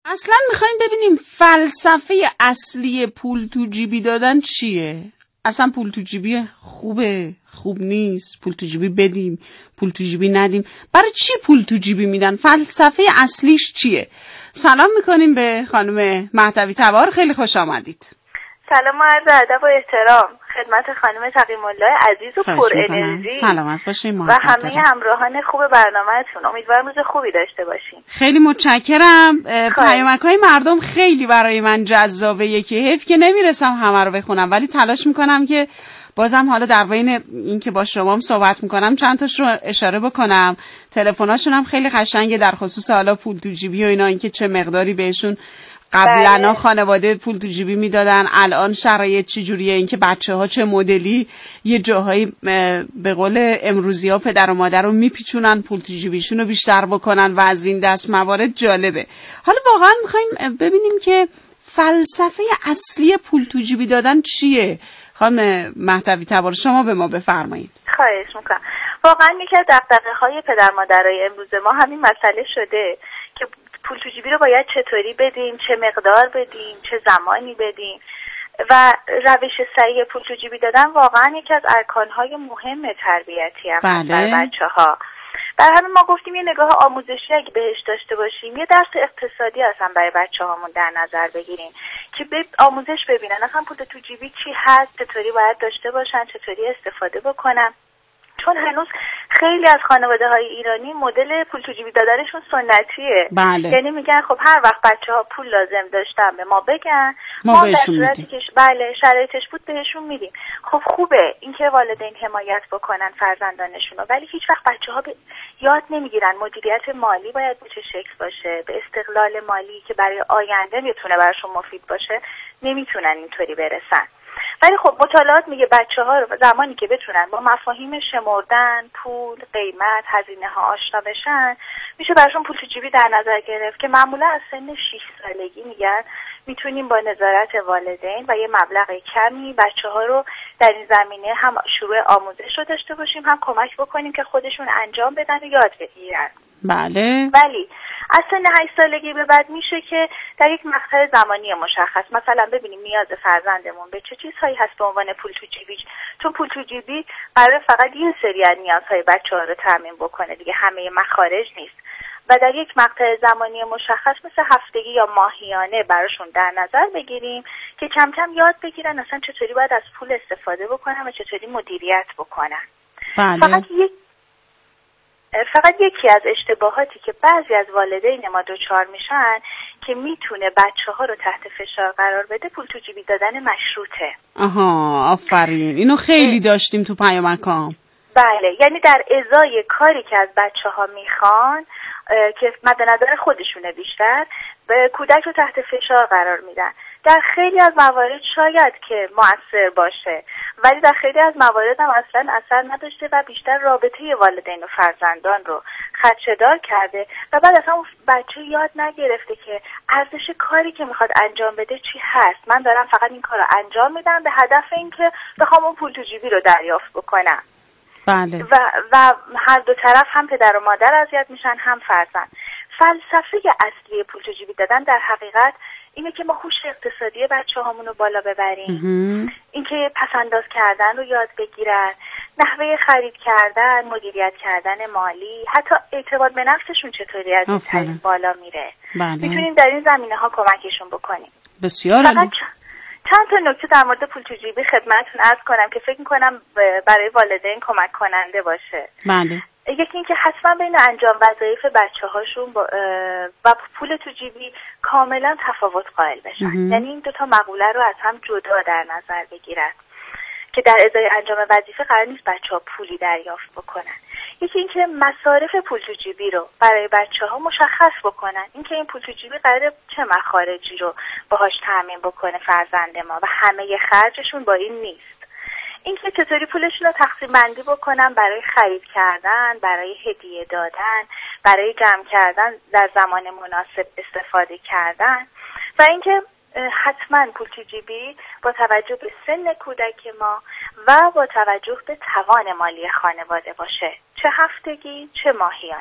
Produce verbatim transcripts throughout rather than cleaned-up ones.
اصلا میخوایم ببینیم فلسفه اصلی پول تو جیبی دادن چیه؟ اصلا پول تو جیبی خوبه، خوب نیست، پول تو جیبی بدیم، پول تو جیبی ندیم، برای چی پول تو جیبی میدن؟ فلسفه اصلیش چیه؟ سلام میکنیم به خانم مهدوی تبار، خیلی خوش آمدید. سلام و عرض ادب و احترام خدمت خانم تقی‌الله عزیز و پر انرژی. سلامت باشین و همه همراهان خوب برنامه‌تون. امیدوارم روز خوبی داشته باشین. خیلی متشکرم. پیامک‌های مردم خیلی برای من جذابه، یکی حیف که نمیرسم همه رو بخونم، ولی تلاش میکنم که بازم حالا در بین این که با شما صحبت میکنم چند تاش رو اشاره بکنم. تلفن‌هاشون هم خیلی قشنگه در خصوص حالا پول تو جیبی و اینا، اینکه چه مقداری بهشون قبلا خانواده پول تو جیبی میدادن، الان شرایط چی جوریه، اینکه بچه‌ها چه مدلی یه جاهایی به قول امروزی ها پدر و مادر رو میپیچونن پول تو جیبیشون رو بیشتر بکنن و از این دست موارد جالبه. حالا واقعا میخوایم ببینیم که فلسفه اصلی پول تو جیبی دادن چیه؟ خانم مهدوی تبار شما به ما بفرمایید. خواهش میکنم. واقعا یکی از دغدغه‌های پدر مادرای امروز ما همین مسئله شده که پول تو جیبی رو باید چطوری بدیم، چه مقدار بدیم، چه زمانی بدیم و روش صحیح پول تو جیبی دادن واقعا یکی از ارکان‌های مهم تربیتی هم بله. برای بچه‌ها. برای همین ما گفتیم یه نگاه آموزشی اگه بهش داشته باشیم، یه درس اقتصادی اصلا برای بچه‌هامون در نظر بگیریم که به آموزش ببینن اصلا پول تو جیبی چی هست، چطوری باید داشته باشن، چطوری استفاده بکنن. چون هنوز خیلی از خانواده‌های ایرانی مدل پول تو جیبی دادنشون سنتیه. بله. یعنی میگن خب هر وقت بچه‌ها پول لازم داشتن به ما بگن، ما, ما بهشون میدیم. که بله شرایطش بود بهشون میدیم. خب خوبه اینکه والدین حمایت بکنن فرزندانشون رو، ولی هیچ وقت بچه‌ها به یاد نمیگیرن مدیریت مالی باید به چه شکل باشه، به استقلال مالی که برای آینده میتونه براشون مفید باشه نمیتونن اینطوری برسن. ولی خب مطالعات میگه بچه‌ها رو زمانی که بتونن با مفاهیم شمردن، پول، قیمت، هزینه ها آشنا بشن، میشه براشون پول تو جیبی در نظر گرفت که معمولا از سن شش سالگی میگن میتونیم با نظارت والدین و یه مبلغ کمی بچه‌ها رو در این زمینه هم شروع آموزش رو داشته باشیم، هم کمک بکنیم که خودشون انجام بدن و یاد بگیرن. بله. ولی از سن هشت سالگی به بعد میشه که در یک مقطع زمانی مشخص مثلا ببینیم نیاز فرزندمون به چه چیزهایی هست به عنوان پول تو جیبی، چون پول تو جیبی برای فقط یه سری از نیازهای بچه‌ها رو تامین بکنه دیگه، همه مخارج نیست و در یک مقطع زمانی مشخص مثل هفتگی یا ماهیانه براشون در نظر بگیریم که کم کم یاد بگیرن اصلا چطوری باید از پول استفاده بکنن و چطوری مدیریت بکنن. بله. فقط یک فقط یکی از اشتباهاتی که بعضی از والدین ما دچار میشن که میتونه بچه‌ها رو تحت فشار قرار بده پول تو جیبی دادن مشروطه. آها آفرین، اینو خیلی داشتیم تو پیامکام. بله، یعنی در ازای کاری که از بچه‌ها میخوان که مد نظر خودشونه بیشتر به کودک رو تحت فشار قرار میدن. در خیلی از موارد شاید که مؤثر باشه، ولی در خیلی از موارد هم اصلا اثر نداشته و بیشتر رابطه والدین و فرزندان رو خدشه‌دار کرده و بعد اصلا اون بچه یاد نگرفته که ارزش کاری که میخواد انجام بده چی هست. من دارم فقط این کار رو انجام میدم به هدف اینکه بخوام اون پول تو جیبی رو دریافت بکنم. بله. و و هر دو طرف هم پدر و مادر اذیت میشن هم فرزند. فلسفه اصلی پول تو جیبی دادن در حقیقت اینه که ما هوش اقتصادی بچه‌هامون رو بالا ببریم، اینکه پس‌انداز کردن رو یاد بگیرن، نحوه خرید کردن، مدیریت کردن مالی، حتی اعتماد به نفسشون چطوری از این طریق بالا میره. بله. میتونیم در این زمینه ها کمکشون بکنیم. بسیار عالی. چند تا نکته در مورد پول تو جیبی خدمتتون عرض کنم که فکر می‌کنم برای والدین کمک کننده باشه. بله. یکی اینکه حتما بین انجام وظایف بچه‌هاشون و پول تو جیبی کاملا تفاوت قائل بشن. یعنی این دو تا مقوله رو از هم جدا در نظر بگیرن که در ازای انجام وظیفه قرار نیست بچه‌ها پولی دریافت بکنن. یکی اینکه مصارف پول تو جیبی رو برای بچه‌ها مشخص بکنن، اینکه این پول تو جیبی قراره چه مخارجی رو باهاش تامین بکنه فرزند ما و همه خرجشون با این نیست. اینکه چطوری پولشون رو تقسیم بندی بکنن برای خرید کردن، برای هدیه دادن، برای جمع کردن در زمان مناسب استفاده کردن و اینکه حتما پول تو جیبی با توجه به سن کودک ما و با توجه به توان مالی خانواده باشه، چه هفتگی چه ماهیانه.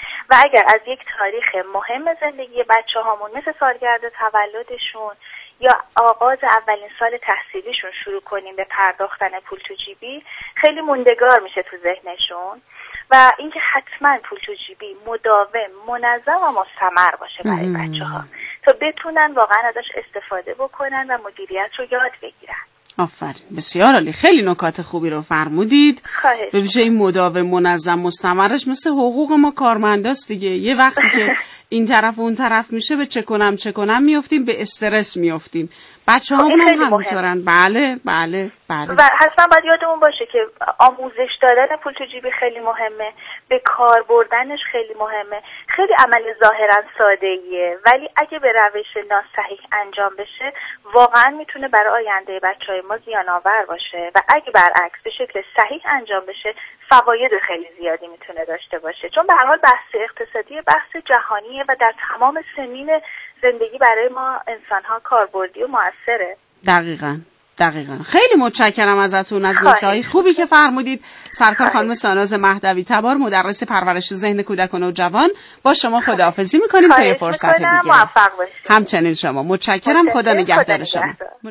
و اگر از یک تاریخ مهم زندگی بچه هامون مثل سالگرد تولدشون یا آغاز اولین سال تحصیلیشون شروع کنیم به پرداختن پول تو جیبی، خیلی موندگار میشه تو ذهنشون و اینکه حتما پول تو جیبی مداوم، منظم و مستمر باشه برای بچه ها تا بتونن واقعا ازش استفاده بکنن و مدیریت رو یاد بگیرن. آفرین، بسیار عالی، خیلی نکات خوبی رو فرمودید. به ویژه این مداوم، منظم، مستمرش مثل حقوق ما کارمنداست دیگه. یه وقتی که این طرف و اون طرف میشه به چه کنم چه کنم میافتیم، به استرس میافتیم. بچه ها هم همینطورن. بله بله بله. و حتما باید یادمون باشه که آموزش دادن پول تو جیبی خیلی مهمه، به کار بردنش خیلی مهمه. خیلی عمل ظاهرا ساده‌ایه ولی اگه به روش ناصحیح انجام بشه واقعا میتونه برای آینده بچهای ما زیان آور باشه و اگه برعکس به شکل صحیح انجام بشه فواید خیلی زیادی میتونه داشته باشه، چون به هر حال بحث اقتصادی بحث جهانیه و در تمام سنین زندگی برای ما انسان‌ها کاربردی و موثره. دقیقاً دقیقاً. خیلی متشکرم ازتون از نکته‌های خوبی که فرمودید. سرکار خانم ساناز مهدوی تبار، مدرس پرورش ذهن کودکان و جوان، با شما خداحافظی می‌کنیم تا یه فرصت دیگه. موفق باشید. همچنین شما. متشکرم. خدا نگهدار شما.